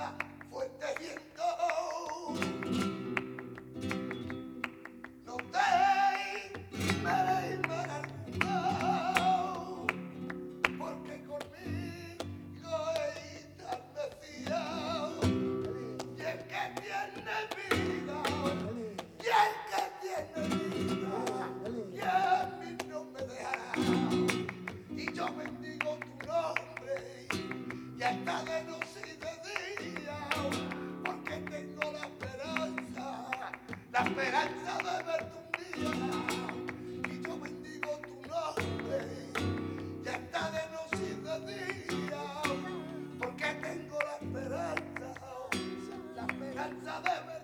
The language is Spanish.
fuerte viento. No te me porque conmigo estás mecido. Y el que tiene vida, y el que tiene vida, y a mí no me dejará. Y yo bendigo tu nombre, y hasta de noche y de día, porque tengo la esperanza de verte un día. Y yo bendigo tu nombre, y hasta de noche y de día, porque tengo la esperanza de verte.